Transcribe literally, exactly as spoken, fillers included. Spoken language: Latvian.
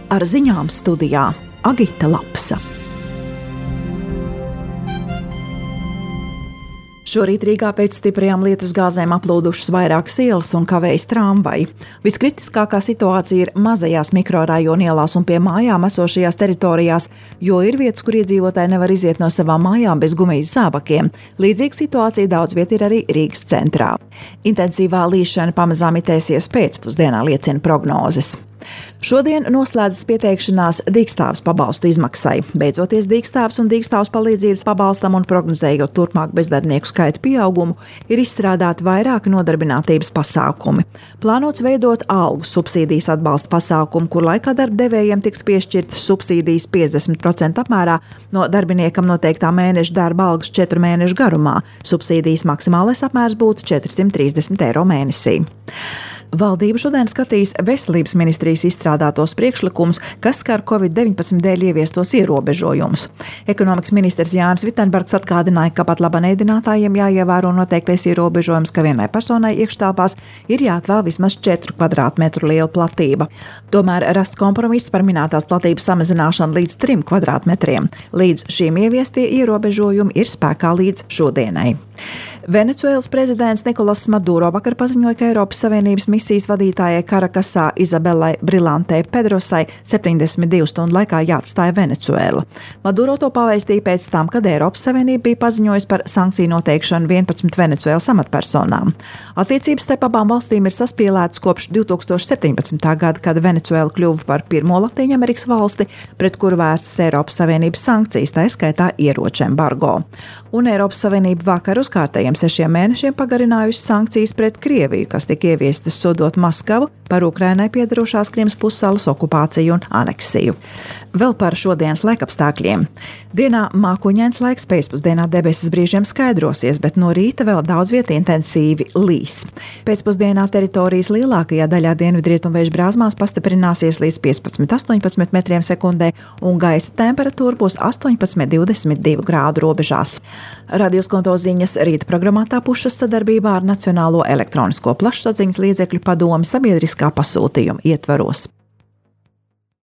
Ar ziņām studijā Agita Lapsa. Šorīt Rīgā pēc stiprajām lietusgāzēm aplūdušas vairākas ielas un kavējas tramvaji. Viskritiskākā situācija ir mazajās mikrorajonu ielās un pie mājām esošajās teritorijās, jo ir vietas, kur iedzīvotāji nevar iziet no savām mājām bez gumijas zābakiem. Līdzīga situācija daudz viet ir arī Rīgas centrā. Intensīvā līšana pamazām mitēsies pēcpusdienā, liecina prognozes. Šodien noslēdzas pieteikšanās dīkstāves pabalstu izmaksai. Beidzoties dīkstāves un dīkstāves palīdzības pabalstam un prognozējot turpmāk bezdarbnieku skaitu pieaugumu, ir izstrādāti vairāki nodarbinātības pasākumi. Plānots veidot algu subsīdijas atbalsta pasākumu, kur laikā darbdevējiem tiktu piešķirtas subsīdijas piecdesmit procentu apmērā no darbiniekam noteiktā mēneša darba algas četru mēnešu garumā. Subsīdijas maksimālais apmērs būtu četri simti trīsdesmit eiro mēnesī. Valdība šodien skatīs Veselības ministrijas izstrādātos priekšlikumus, kas skar covid deviņpadsmit dēļ ieviestos ierobežojumus. Ekonomikas ministrs Jānis Vitenbergs atgādināja, ka pat laban ēdinātājiem jāievēro noteiktais ierobežojums, ka vienai personai iekštelpās ir jāatvēl vismaz četru kvadrātmetru liela platība. Tomēr rasts kompromiss par minētās platības samazināšanu līdz trim kvadrātmetriem. Līdz šīm ieviestie ierobežojumi ir spēkā līdz šodienai. Venecuēlas prezidents Nikolas Maduro vakar paziņoja, ka Eiropas Savienības misijas vadītājai Karakasā Izabelai Brilantei Pedrosai septiņdesmit divu stundu laikā jāatstāja Venecuēla. Maduro to pavēstīja pēc tam, kad Eiropas Savienība bija paziņojusi par sankciju noteikšanu vienpadsmit Venecuēlas amatpersonām. Attiecības starp abām valstīm ir saspīlētas kopš divi tūkstoši septiņpadsmitā gada, kad Venecuēla kļuva par pirmo Latīņamerikas valsti, pret kuru vērstas Eiropas Savienības sankcijas, tā skaitā ieroču embargo. Un Eiropas Savienība vakar uz kārtējiem sešiem mēnešiem pagarinājusi sankcijas pret Krieviju, kas tika ieviestas sodot Maskavu par Ukrainai piedarošās Krimas pussalas okupāciju un aneksiju. Vēl par šodienas laikapstākļiem. Dienā mākoņains laiks, pēcpusdienā debesis brīžiem skaidrosies, bet no rīta vēl daudz viet intensīvi līs. Pēcpusdienā teritorijas lielākajā daļā dienvidrietumvēju brāzmās pastiprināsies līdz piecpadsmit astoņpadsmit metriem sekundē un gaisa temperatūra būs astoņpadsmit divdesmit divi grādu robežās. Radioskonto ziņas rīta programmā tapušas sadarbībā ar Nacionālo elektronisko plašsaziņas līdzekļu padomi sabiedriskā pasūtījuma ietvaros.